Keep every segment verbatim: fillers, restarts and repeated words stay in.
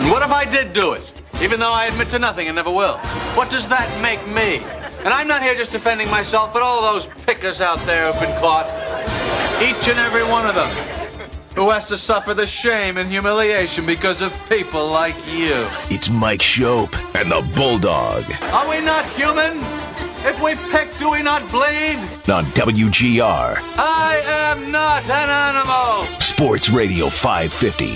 And what if I did do it? Even though I admit to nothing and never will. What does that make me? And I'm not here just defending myself, but all those pickers out there who've been caught. Each and every one of them. Who has to suffer the shame and humiliation because of people like you. It's Mike Shope and the Bulldog. Are we not human? If we pick, do we not bleed? On W G R. I am not an animal. Sports Radio five fifty.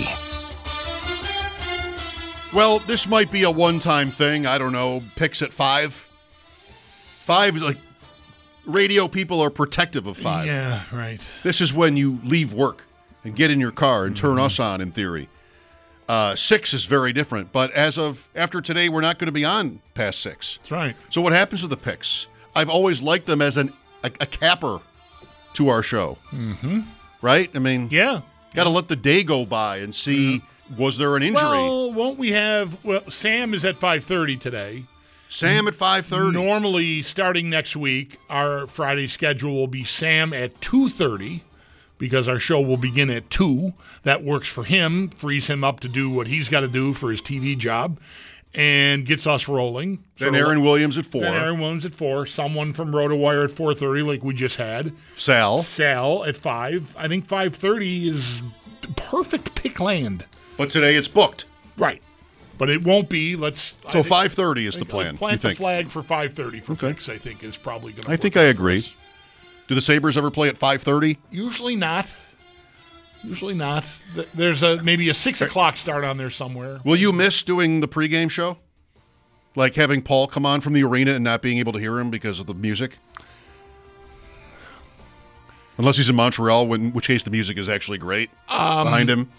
Well, this might be a one-time thing. I don't know. Picks at five. Five is like, radio people are protective of five. Yeah, right. This is when you leave work and get in your car and turn mm-hmm. us on, in theory. Uh, six is very different, but as of after today, we're not going to be on past six. That's right. So what happens to the picks? I've always liked them as an a, a capper to our show. Mm-hmm. Right? I mean, yeah. Got to let the day go by and see, mm-hmm. was there an injury? Well, won't we have, well, Sam is at five thirty today. Sam at five thirty. Normally, starting next week, our Friday schedule will be Sam at two thirty. Because our show will begin at two. That works for him, frees him up to do what he's got to do for his T V job, and gets us rolling. Then so, Aaron Williams at four. Then Aaron Williams at four. Someone from RotoWire at four thirty, like we just had. Sal. Sal at five. I think five thirty is perfect pick land. But today it's booked. Right. But it won't be. Let's. So five thirty is the plan. Plant you the think? flag for five thirty for okay. picks, I think, is probably going to I think I agree. Do the Sabres ever play at five thirty? Usually not. Usually not. There's a maybe a six o'clock start on there somewhere. Will you miss doing the pregame show? Like having Paul come on from the arena and not being able to hear him because of the music? Unless he's in Montreal, when, which case the music is actually great um, behind him.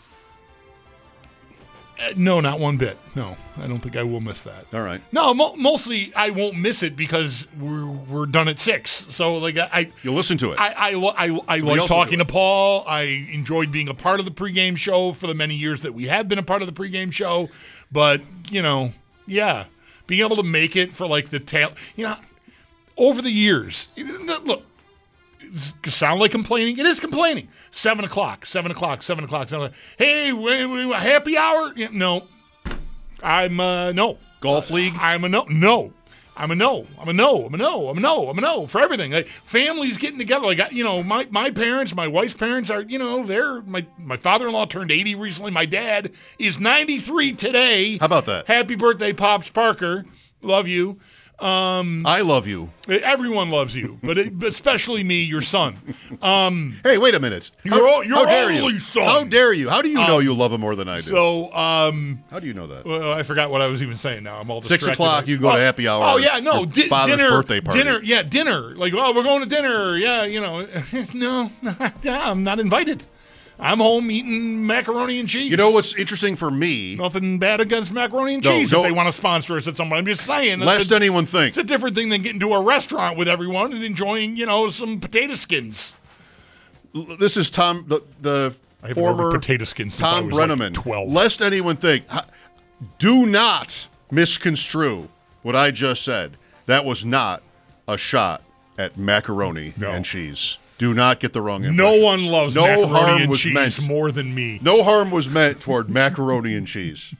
Uh, no, not one bit. No, I don't think I will miss that. All right. No, mo- mostly I won't miss it because we're we're done at six. So like I, you'll listen to it. I I, I, I like talking to Paul. I enjoyed being a part of the pregame show for the many years that we have been a part of the pregame show. But you know, yeah, being able to make it for like the tail, you know, over the years. Look. It sound like complaining. It is complaining. Seven o'clock, seven o'clock, seven o'clock, seven o'clock. Hey, wait, wait, happy hour? Yeah, no. I'm uh no. Golf league? I'm a no. No. I'm a no. I'm a no. I'm a no. I'm a no. I'm a no for everything. Like, families getting together. Like, you know, my, my parents, my wife's parents are, you know, they're, my, my father-in-law turned eighty recently. My dad is ninety-three today. How about that? Happy birthday, Pops Parker. Love you. Um, I love you. Everyone loves you, but, it, but especially me, your son. Um, hey, wait a minute. Your, how, your how dare only you? son. How dare you? How do you um, know you love him more than I do? So, um, how do you know that? Well, I forgot what I was even saying now. I'm all distracted. Six o'clock, you go oh, to happy hour. Oh, yeah, no. Di- father's dinner, birthday party. Dinner, yeah, dinner. Like, oh, we're going to dinner. Yeah, you know. No, I'm not invited. I'm home eating macaroni and cheese. You know what's interesting for me? Nothing bad against macaroni and no, cheese no, if they want to sponsor us at some point. I'm just saying. Lest a, anyone think. It's a different thing than getting to a restaurant with everyone and enjoying, you know, some potato skins. This is Tom, the, the I former potato skins since Tom I was Brenneman. Like twelve. Lest anyone think, do not misconstrue what I just said. That was not a shot at macaroni no. and cheese. Do not get the wrong impression. No one loves no macaroni harm and was cheese meant. more than me. No harm was meant toward macaroni and cheese.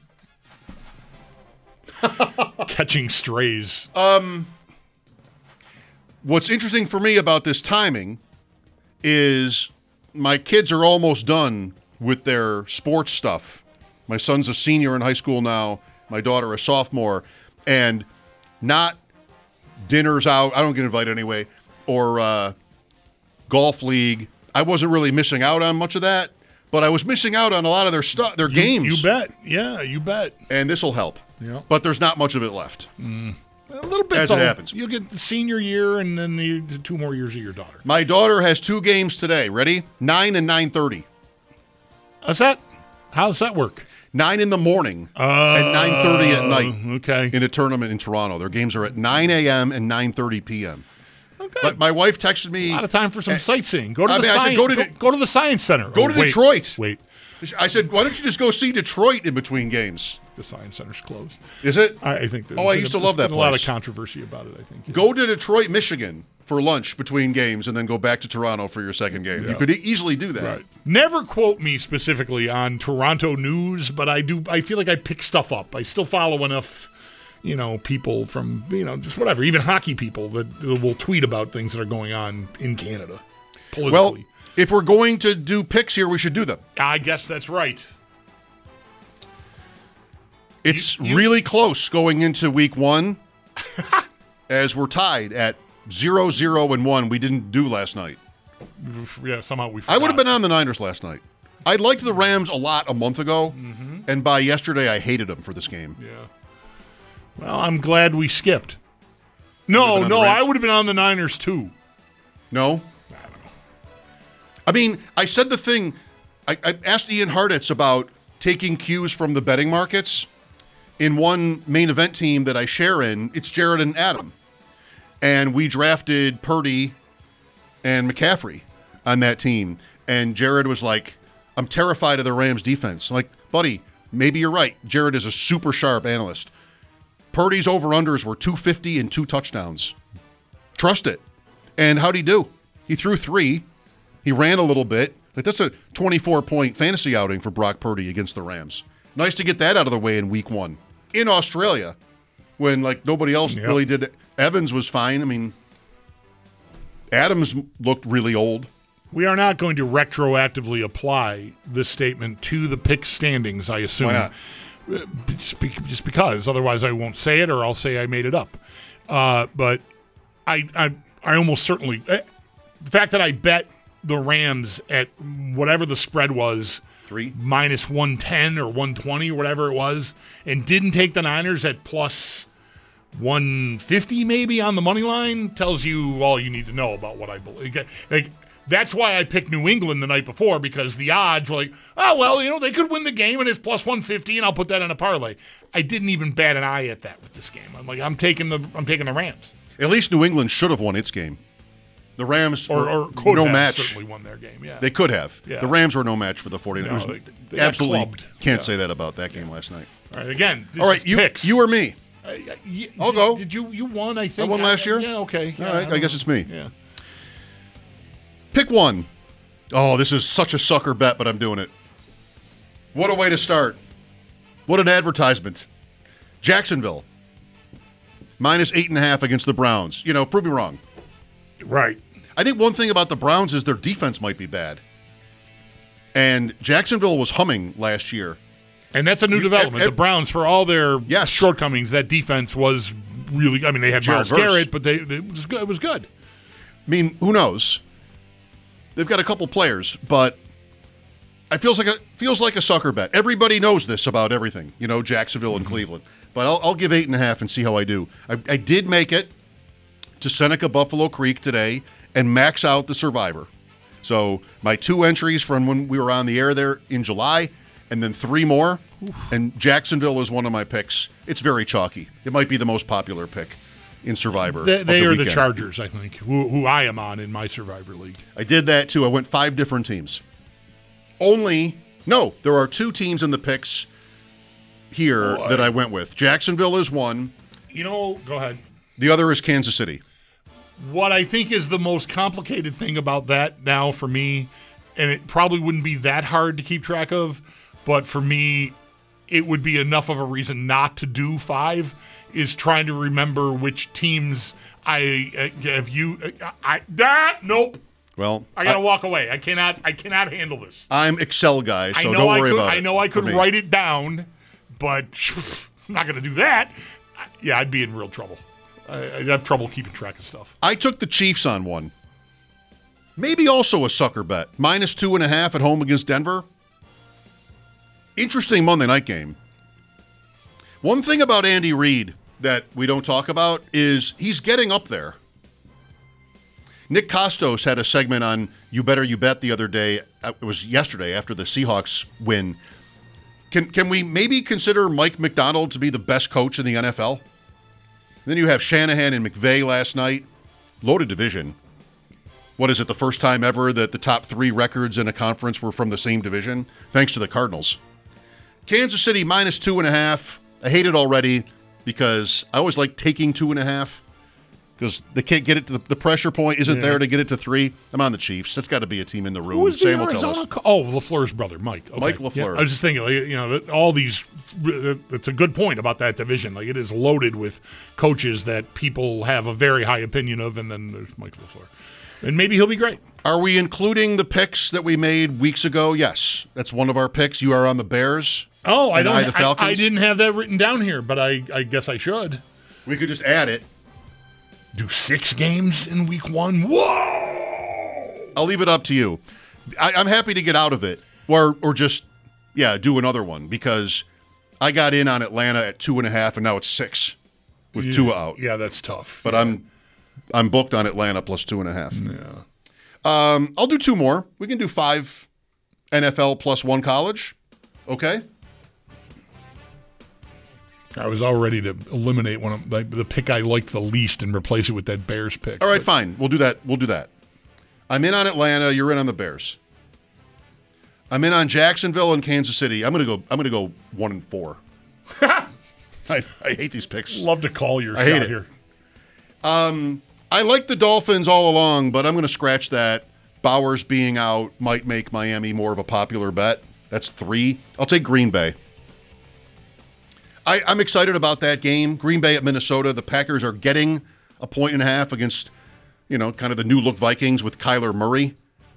Catching strays. Um, what's interesting for me about this timing is my kids are almost done with their sports stuff. My son's a senior in high school now, my daughter a sophomore, and not dinners out, I don't get invited anyway, or uh, golf league. I wasn't really missing out on much of that, but I was missing out on a lot of their stuff, their you, games. You bet. Yeah, you bet. And this will help. Yeah. But there's not much of it left. Mm. A little bit, As though. it happens. You'll get the senior year and then the, the two more years of your daughter. My daughter has two games today. Ready? nine and nine thirty. How's that? How does that work? nine in the morning uh, and nine thirty at night. Okay. In a tournament in Toronto. Their games are at nine a.m. and nine thirty p.m. Okay. But my wife texted me. A lot of time for some uh, sightseeing. Go to I the mean, science. I said, go, to go, the, go to the science center. Go oh, to wait, Detroit. Wait. I said, why don't you just go see Detroit in between games? The science center's closed. Is it? I, I think. Oh, I used to love that place. A lot of place. controversy about it. I think. Go to Detroit, Michigan for lunch between games and then go back to Toronto for your second game. Yeah. You could e- easily do that. Right. Never quote me specifically on Toronto news, but I do. I feel like I pick stuff up. I still follow enough, you know, people from, you know, just whatever, even hockey people that will tweet about things that are going on in Canada politically. Well, if we're going to do picks here, we should do them. I guess that's right. It's You- you- really close going into week one as we're tied at zero, zero, and one. We didn't do last night. Yeah, somehow we forgot. I would have been on the Niners last night. I liked the Rams a lot a month ago, Mm-hmm. and by yesterday I hated them for this game. Yeah. Well, I'm glad we skipped. Would've No, been on no, the Rams? I would have been on the Niners too. No? I don't know. I mean, I said the thing. I, I asked Ian Harditz about taking cues from the betting markets. In one main event team that I share in, it's Jared and Adam. And we drafted Purdy and McCaffrey on that team. And Jared was like, I'm terrified of the Rams defense. I'm like, buddy, maybe you're right. Jared is a super sharp analyst. Purdy's over-unders were two fifty and two touchdowns. Trust it. And how'd he do? He threw three. He ran a little bit. Like, that's a twenty-four point fantasy outing for Brock Purdy against the Rams. Nice to get that out of the way in week one. In Australia, when like nobody else Yep. really did it. Evans was fine. I mean, Adams looked really old. We are not going to retroactively apply this statement to the pick standings, I assume. Why not? Uh, Just, be, just because. Otherwise, I won't say it, or I'll say I made it up. Uh, but I, I, I almost certainly. Uh, the fact that I bet the Rams at whatever the spread was, Three. minus one ten or one twenty or whatever it was, and didn't take the Niners at plus one fifty maybe on the money line, tells you all you need to know about what I believe. Like, that's why I picked New England the night before, because the odds were like, oh, well, you know, they could win the game and it's plus one fifty and I'll put that in a parlay. I didn't even bat an eye at that with this game. I'm like, I'm taking the I'm taking the Rams. At least New England should have won its game. The Rams Or, were or could no have match. certainly won their game, yeah. They could have. Yeah. The Rams were no match for the 49ers. No, they- they got Absolutely clubbed. can't Yeah. say that about that game last night. All right, again, this All right, is you picks. you or me? Uh, y- I'll did, go. Did you you won? I think won last year? Yeah. Okay. All Yeah, right, I don't guess know. it's me. Yeah. Pick one. Oh, this is such a sucker bet, but I'm doing it. What a way to start. What an advertisement. Jacksonville. Minus eight and a half against the Browns. You know, prove me wrong. Right. I think one thing about the Browns is their defense might be bad. And Jacksonville was humming last year. And that's a new You- development. ev- the Browns, for all their Yes. shortcomings, that defense was really. I mean, they had Gerald Myles Verse. Garrett, but they, they it was good. It was good. I mean, who knows? They've got a couple players, but it feels like a feels like a sucker bet. Everybody knows this about everything, you know, Jacksonville and Cleveland. But I'll, I'll give eight and a half and see how I do. I, I did make it to Seneca Buffalo Creek today and max out the Survivor. So my two entries from when we were on the air there in July, and then three more. And Jacksonville is one of my picks. It's very chalky. It might be the most popular pick in Survivor. They, of they are the weekend. Chargers, I think, who, who I am on in my Survivor League. I did that too. I went five different teams. Only, no, there are two teams in the picks here Oh, that I- I went with. Jacksonville is one. You know, go ahead. The other is Kansas City. What I think is the most complicated thing about that now for me, and it probably wouldn't be that hard to keep track of, but for me, it would be enough of a reason not to do five, is trying to remember which teams I uh, have you. Uh, I that nope. Well, I gotta walk away. I cannot. I cannot handle this. I'm Excel guy, so I know don't I worry could. about it. I know I for could me. write it down, but I'm not gonna do that. Yeah, I'd be in real trouble. I, I'd have trouble keeping track of stuff. I took the Chiefs on one. Maybe also a sucker bet. Minus two and a half at home against Denver. Interesting Monday night game. One thing about Andy Reid that we don't talk about is he's getting up there. Nick Costos had a segment on You Better You Bet the other day. It was yesterday after the Seahawks win. Can can we maybe consider Mike McDonald to be the best coach in the N F L? Then you have Shanahan and McVay last night. Loaded division. What is it, the first time ever that the top three records in a conference were from the same division? Thanks to the Cardinals. Kansas City minus two and a half. I hate it already because I always like taking two and a half. because they can't get it to the, the pressure point isn't Yeah. there to get it to three. I'm on the Chiefs. That's got to be a team in the room. Who was the Sam will tell Arizona us. co- oh, LaFleur's brother, Mike. Okay. Mike LaFleur. Yeah, I was just thinking, like, you know, that all these. It's a good point about that division. Like, it is loaded with coaches that people have a very high opinion of, and then there's Mike LaFleur, and maybe he'll be great. Are we including the picks that we made weeks ago? Yes, that's one of our picks. You are on the Bears. Oh, I and don't. I, the I, Falcons. I didn't have that written down here, but I, I guess I should. We could just add it. Do six games in week one. Whoa! I'll leave it up to you. I, I'm happy to get out of it, or or just yeah, do another one because I got in on Atlanta at two and a half, and now it's six with yeah, Tua out. Yeah, that's tough. But yeah. I'm I'm booked on Atlanta plus two and a half. Yeah. Um, I'll do two more. We can do five N F L plus one college. Okay. I was all ready to eliminate one of like the pick I liked the least and replace it with that Bears pick. All right, but- fine. We'll do that. We'll do that. I'm in on Atlanta. You're in on the Bears. I'm in on Jacksonville and Kansas City. I'm gonna go. I'm gonna go one and four. I, I hate these picks. Love to call your I hate shot it. here. I like the Dolphins all along, but I'm going to scratch that. Bowers being out might make Miami more of a popular bet. That's three. I'll take Green Bay. I, I'm excited about that game. Green Bay at Minnesota. The Packers are getting a point and a half against, you know, kind of the new look Vikings with Kyler Murray.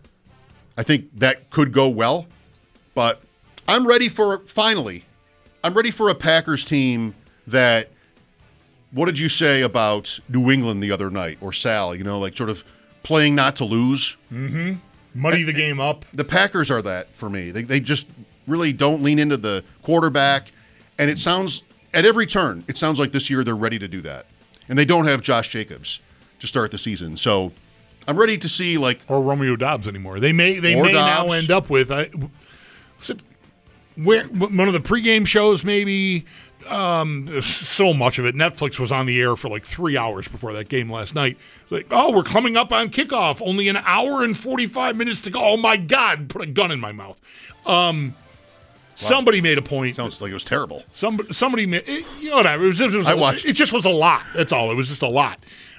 I think that could go well, but I'm ready for, finally, I'm ready for a Packers team that, what did you say about New England the other night, or Sal, you know, like sort of playing not to lose? Muddy the game up. The Packers are that for me. They, they just really don't lean into the quarterback, and it sounds, at every turn, it sounds like this year they're ready to do that. And they don't have Josh Jacobs to start the season. So I'm ready to see, like, Or Romeo Dobbs anymore. They may they Or may now Dobbs. end up with I, was it- where one of the pregame shows maybe. Um, there's so much of it. Netflix was on the air for like three hours before that game last night. Like, oh, we're coming up on kickoff. Only an hour and forty-five minutes to go. Oh my God! Put a gun in my mouth. Um, somebody made a point. sounds like it was terrible. Somebody, somebody made, it, you know, whatever. It, was, it, was I a- watched. it just was a lot. That's all. It was just a lot.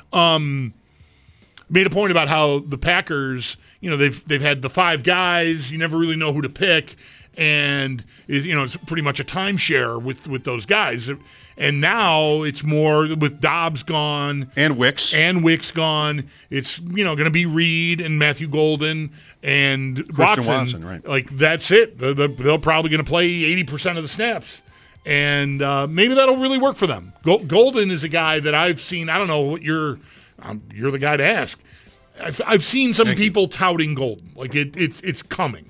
Um, made a point about how the Packers, you know, they've they've had the five guys. You never really know who to pick, and it, you know, it's pretty much a timeshare with with those guys. And now it's more with Dobbs gone And Wicks. and Wicks gone. It's, you know, going to be Reed and Matthew Golden and Christian Watson. Watson, right. Like, that's it. They're, they're, they're probably going to play eighty percent of the snaps. And uh, maybe that'll really work for them. Go- Golden is a guy that I've seen. I don't know what you're um, you're the guy to ask. I've, I've seen some Thank you. people touting Golden. Like, it, it's it's coming.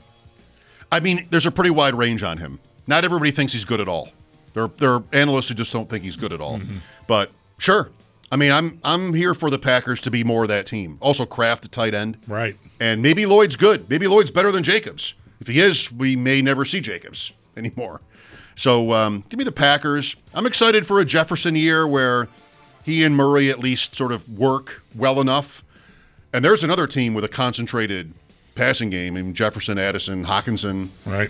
I mean, there's a pretty wide range on him. Not everybody thinks he's good at all. There, there are analysts who just don't think he's good at all. Mm-hmm. But sure, I mean, I'm I'm here for the Packers to be more of that team. Also, Kraft, the tight end, Right. and maybe Lloyd's good. Maybe Lloyd's better than Jacobs. If he is, we may never see Jacobs anymore. So um, give me the Packers. I'm excited for a Jefferson year where he and Murray at least sort of work well enough. And there's another team with a concentrated passing game in Jefferson, Addison, Hawkinson. Right.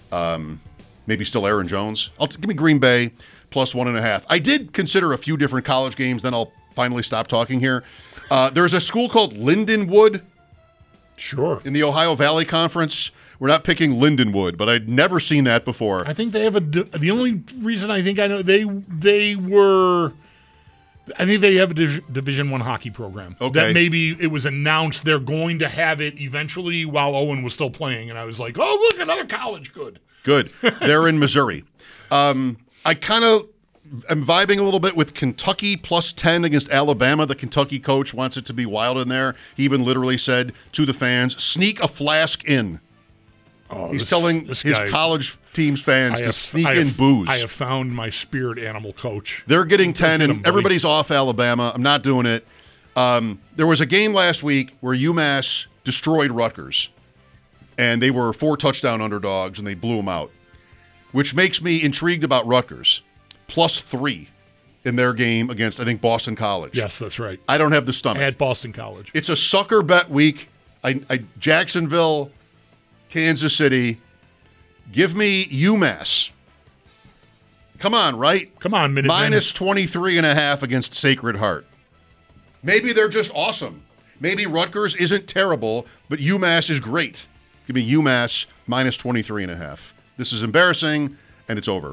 Maybe still Aaron Jones. I'll t- give me Green Bay plus one and a half. I did consider a few different college games. Then I'll finally stop talking here. Uh, there's a school called Lindenwood Sure. in the Ohio Valley Conference. We're not picking Lindenwood, but I'd never seen that before. I think they have a. di- The only reason I think I know they they were. I think they have a Div- Division One hockey program. Okay. That maybe it was announced they're going to have it eventually while Owen was still playing, and I was like, oh look, another college. Good. Good. They're in Missouri. Um, I kind of am vibing a little bit with Kentucky plus ten against Alabama. The Kentucky coach wants it to be wild in there. He even literally said to the fans, sneak a flask in. Oh, He's this- telling this his guy- college team's fans I to have- sneak I in have- booze. I have found my spirit animal coach. They're getting ten, Get and 'em, buddy. everybody's off Alabama. I'm not doing it. Um, there was a game last week where UMass destroyed Rutgers, and they were four touchdown underdogs, and they blew them out, which makes me intrigued about Rutgers. Plus three in their game against, I think, Boston College. Yes, that's right. I don't have the stomach. At Boston College. It's a sucker bet week. I, I Jacksonville, Kansas City. Give me UMass. Come on, right? Come on, Minutemen. Minus twenty-three and a half against Sacred Heart. Maybe they're just awesome. Maybe Rutgers isn't terrible, but UMass is great. Give me UMass minus twenty-three and a half. This is embarrassing, and it's over.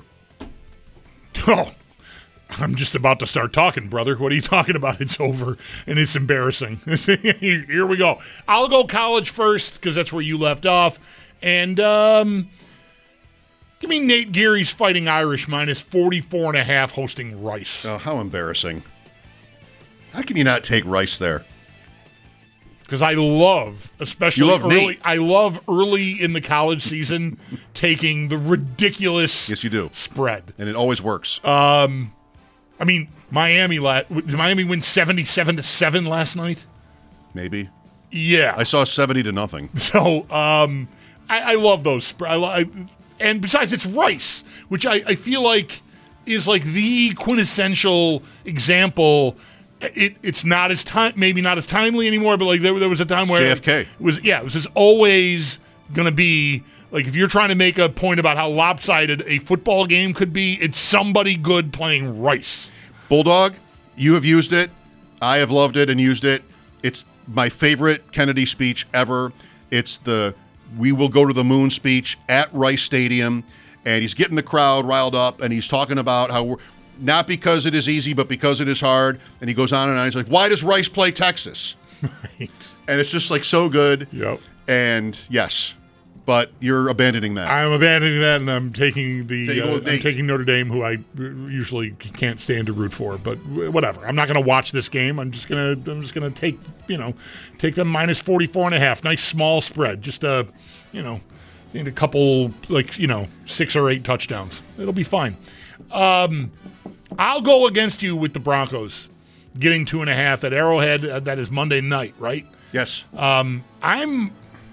Oh, I'm just about to start talking, brother. What are you talking about? It's over, and it's embarrassing. Here we go. I'll go college first because that's where you left off. And um, give me Nate Geary's Fighting Irish minus forty-four and a half hosting Rice. Oh, how embarrassing. How can you not take Rice there? Because I love, especially you love early, Nate. I love early in the college season taking the ridiculous yes, you do. spread. And it always works. Um, I mean, Miami, la- did Miami win seventy-seven to seven last night? Maybe. Yeah. I saw seventy to nothing. So um, I, I love those. Sp- I, I, and besides, it's Rice, which I, I feel like is like the quintessential example. It, it's not as time, maybe not as timely anymore, but like there, there was a time it's where J F K. it was, yeah, it was just always going to be like if you're trying to make a point about how lopsided a football game could be, it's somebody good playing Rice. Bulldog, you have used it. I have loved it and used it. It's my favorite Kennedy speech ever. It's the "We will go to the moon" speech at Rice Stadium, and he's getting the crowd riled up, and he's talking about how we're not because it is easy, but because it is hard. And he goes on and on. He's like, why does Rice play Texas? Right. And it's just like so good. Yep. And yes, but you're abandoning that. I'm abandoning that, and I'm taking the Take uh, I'm Nate. taking Notre Dame, who I usually can't stand to root for. But whatever. I'm not going to watch this game. I'm just gonna I'm just gonna take you know take them minus forty-four and a half. Nice small spread. Just a you know need a couple like you know six or eight touchdowns. It'll be fine. Um, I'll go against you with the Broncos getting two and a half at Arrowhead. Uh, that is Monday night, right? yes. Um, I'm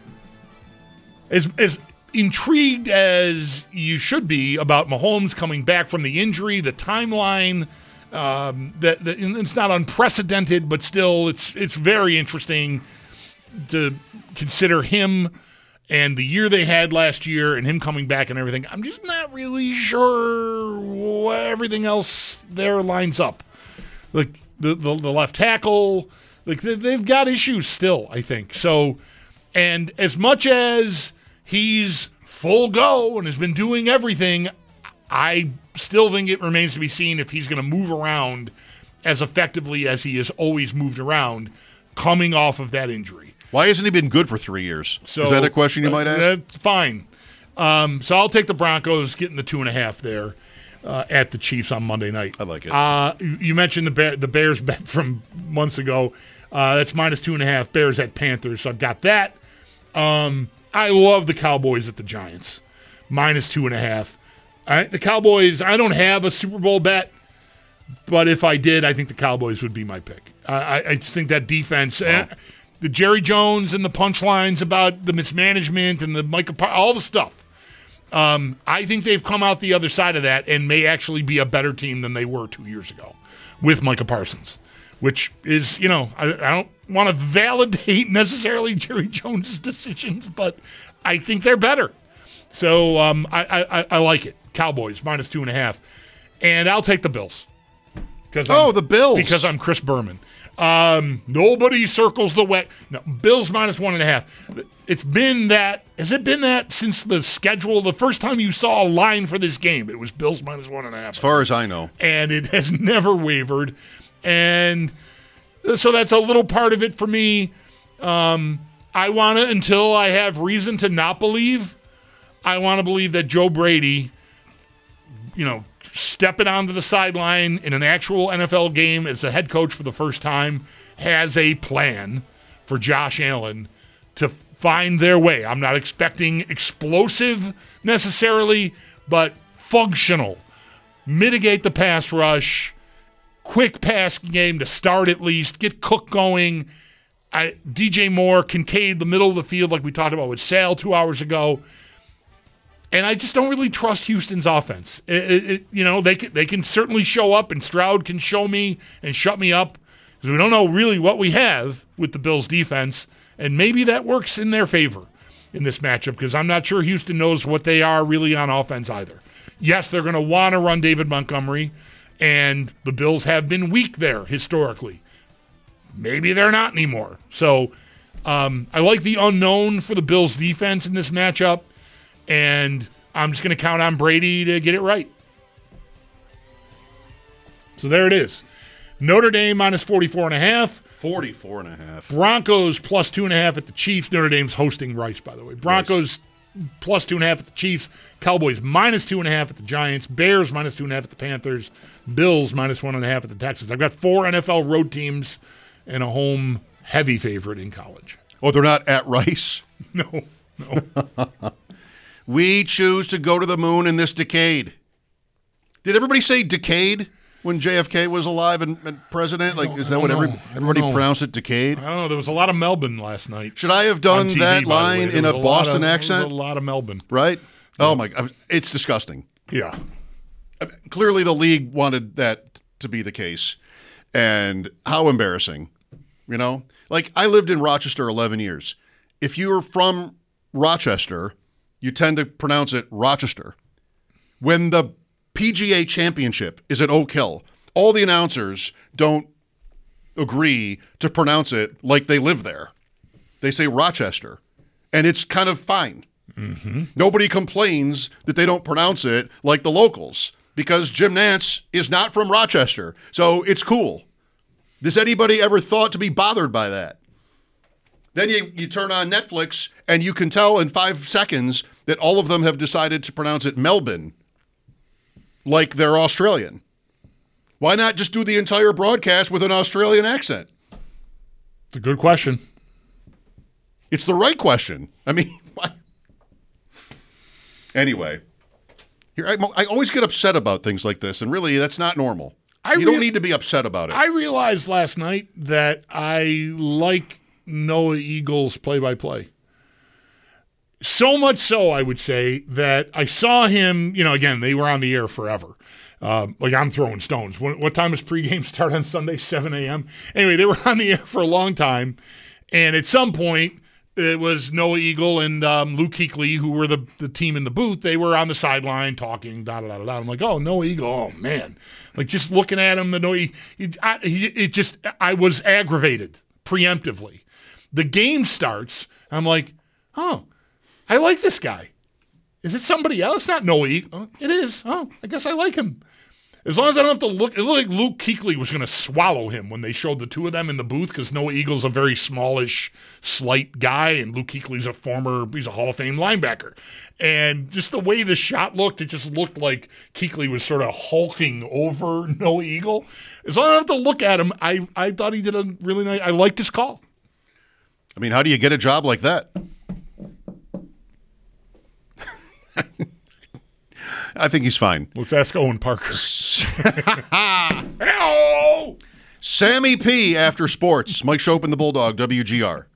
as as intrigued as you should be about Mahomes coming back from the injury, the timeline. Um, that, that and it's not unprecedented, but still, it's it's very interesting to consider him and the year they had last year and him coming back and everything. I'm just not really sure what everything else there lines up. Like the the, the left tackle, like they, they've got issues still, I think. So, and as much as he's full go and has been doing everything, I still think it remains to be seen if he's going to move around as effectively as he has always moved around coming off of that injury. Why hasn't he been good for three years? So, is that a question you might ask? That's fine. Um, so I'll take the Broncos getting the two and a half there uh, at the Chiefs on Monday night. I like it. Uh, you you mentioned the Bear, the Bears bet from months ago. Uh, that's minus two and a half. Bears at Panthers. So I've got that. Um, I love the Cowboys at the Giants. Minus two and a half. I, the Cowboys, I don't have a Super Bowl bet, but if I did, I think the Cowboys would be my pick. I, I, I just think that defense, wow. eh, the Jerry Jones and the punchlines about the mismanagement and the Micah, all the stuff. Um, I think they've come out the other side of that and may actually be a better team than they were two years ago with Micah Parsons, which is, you know, I, I don't want to validate necessarily Jerry Jones' decisions, but I think they're better. So um, I, I, I like it. Cowboys minus two and a half, and I'll take the Bills. Oh, the Bills! Because I'm Chris Berman. Um, nobody circles the way. No, Bills minus one and a half. It's been that. Has it been that since the schedule? The first time you saw a line for this game, it was Bills minus one and a half. As far as I know, and it has never wavered. And so that's a little part of it for me. Um, I want to, until I have reason to not believe, I want to believe that Joe Brady, you know, stepping onto the sideline in an actual N F L game as the head coach for the first time, has a plan for Josh Allen to find their way. I'm not expecting explosive necessarily, but functional. Mitigate the pass rush, quick pass game to start at least, get Cook going. I, D J Moore, Kincaid, the middle of the field like we talked about with Sale two hours ago. And I just don't really trust Houston's offense. It, it, it, you know, they can, they can certainly show up, and Stroud can show me and shut me up because we don't know really what we have with the Bills' defense, and maybe that works in their favor in this matchup because I'm not sure Houston knows what they are really on offense either. Yes, they're going to want to run David Montgomery, and the Bills have been weak there historically. Maybe they're not anymore. So um, I like the unknown for the Bills' defense in this matchup, and I'm just going to count on Brady to get it right. So there it is. Notre Dame minus forty-four and a half. forty-four and a half. Broncos plus two and a half at the Chiefs. Notre Dame's hosting Rice, by the way. Broncos nice. plus two and a half at the Chiefs. Cowboys minus two and a half at the Giants. Bears minus two and a half at the Panthers. Bills minus one and a half at the Texans. I've got four N F L road teams and a home heavy favorite in college. Oh, they're not at Rice? No, no. We choose to go to the moon in this decade. Did everybody say decade when J F K was alive and, and president? Like, is that what every, everybody pronounced it, decade? I don't know. There was a lot of Melbourne last night. Should I have done T V, that line in a, a Boston of, accent? There was a lot of Melbourne. Right? Yeah. Oh, my God. It's disgusting. Yeah. I mean, clearly the league wanted that to be the case. And how embarrassing, you know? Like, I lived in Rochester eleven years. If you're from Rochester, you tend to pronounce it Rochester. When the P G A Championship is at Oak Hill, all the announcers don't agree to pronounce it like they live there. They say Rochester, and it's kind of fine. Mm-hmm. Nobody complains that they don't pronounce it like the locals because Jim Nantz is not from Rochester, so it's cool. Does anybody ever thought to be bothered by that? Then you, you turn on Netflix, and you can tell in five seconds that all of them have decided to pronounce it Melbourne like they're Australian. Why not just do the entire broadcast with an Australian accent? It's a good question. It's the right question. I mean, why? Anyway, here I, I always get upset about things like this, and really, that's not normal. I you don't rea- need to be upset about it. I realized last night that I like Noah Eagles play-by-play. So much so, I would say, that I saw him, you know, again, they were on the air forever. Uh, like, I'm throwing stones. When, what time does pregame start on Sunday? seven a.m.? Anyway, they were on the air for a long time, and at some point, it was Noah Eagle and um, Luke Kuechly, who were the, the team in the booth. They were on the sideline talking, da da da da. I'm like, oh, Noah Eagle, oh, man. Like, just looking at him, the Noah, he, he, I, he, it just, I was aggravated preemptively. The game starts, I'm like, oh, I like this guy. Is it somebody else? Not Noah Eagle. Oh, it is. Oh, I guess I like him. As long as I don't have to look. It looked like Luke Kuechly was going to swallow him when they showed the two of them in the booth because Noah Eagle's a very smallish, slight guy, and Luke Kuechly's a former, he's a Hall of Fame linebacker. And just the way the shot looked, it just looked like Kuechly was sort of hulking over Noah Eagle. As long as I don't have to look at him, I, I thought he did a really nice, I liked his call. I mean, how do you get a job like that? I think he's fine. Let's ask Owen Parker. Hello! Sammy P. after sports. Mike Shope and the Bulldog, W G R.